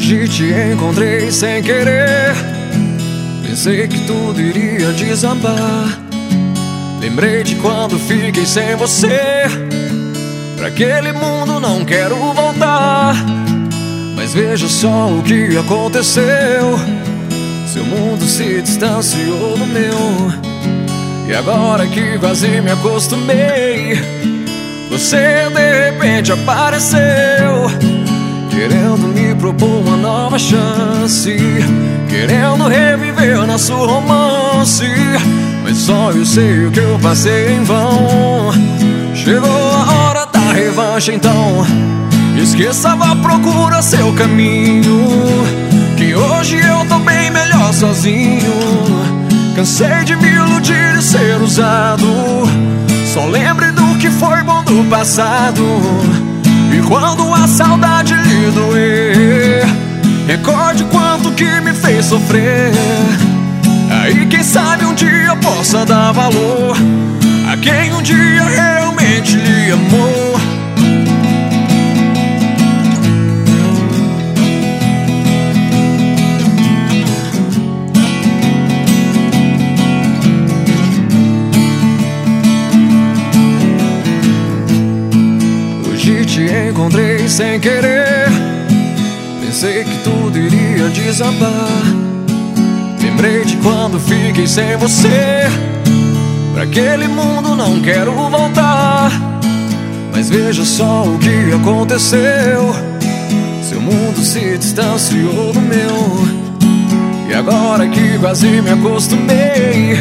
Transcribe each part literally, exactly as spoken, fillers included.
Hoje te encontrei sem querer. Pensei que tudo iria desabar. Lembrei de quando fiquei sem você. Pra aquele mundo não quero voltar. Mas veja só o que aconteceu. Seu mundo se distanciou do meu. E agora que quase me acostumei, você de repente apareceu, querendo me propor uma nova chance, querendo reviver nosso romance. Mas só eu sei o que eu passei em vão. Chegou a hora da revanche, então esqueça, vá, procura seu caminho, que hoje eu tô bem melhor sozinho. Cansei de me iludir e ser usado. Só lembre do que foi bom do passado. E quando a saudade lhe doer, recorde quanto que me fez sofrer. Aí quem sabe um dia eu possa dar valor a quem um dia realmente lhe amou. Hoje te encontrei sem querer. Pensei que tudo iria desabar. Lembrei de quando fiquei sem você. Pra aquele mundo não quero voltar. Mas veja só o que aconteceu. Seu mundo se distanciou do meu. E agora que quase me acostumei,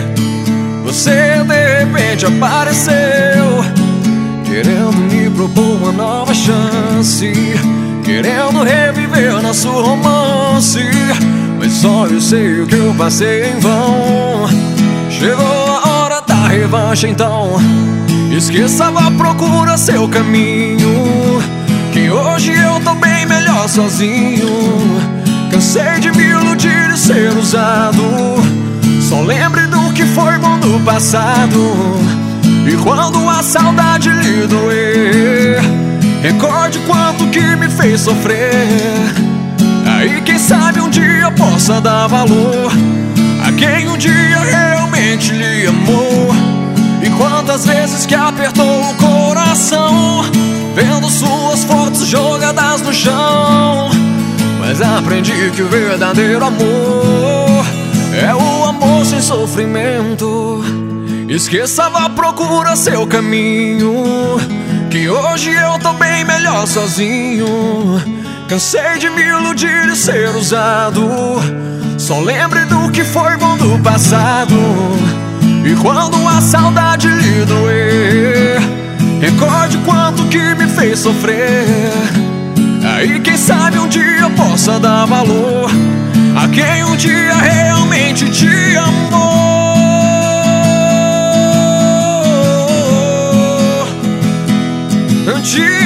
você de repente apareceu, querendo me propor uma nova chance, querendo reviver nosso romance. Mas só eu sei o que eu passei em vão. Chegou a hora da revanche, então esqueça, vá, procura seu caminho, que hoje eu tô bem melhor sozinho. Cansei de me iludir e ser usado. Só lembre do que foi bom do passado. E quando a saudade lhe doer, recorde quanto que me fez sofrer. Aí quem sabe um dia eu possa dar valor a quem um dia realmente lhe amou. E quantas vezes que apertou o coração, vendo suas fotos jogadas no chão. Mas aprendi que o verdadeiro amor é o amor sem sofrimento. Esqueça, vá, procura seu caminho, que hoje eu tô bem melhor sozinho. Cansei de me iludir e ser usado. Só lembre do que foi bom do passado. E quando a saudade lhe doer, recorde quanto que me fez sofrer. Aí quem sabe um dia eu possa dar valor a quem um dia realmente te amou. Antes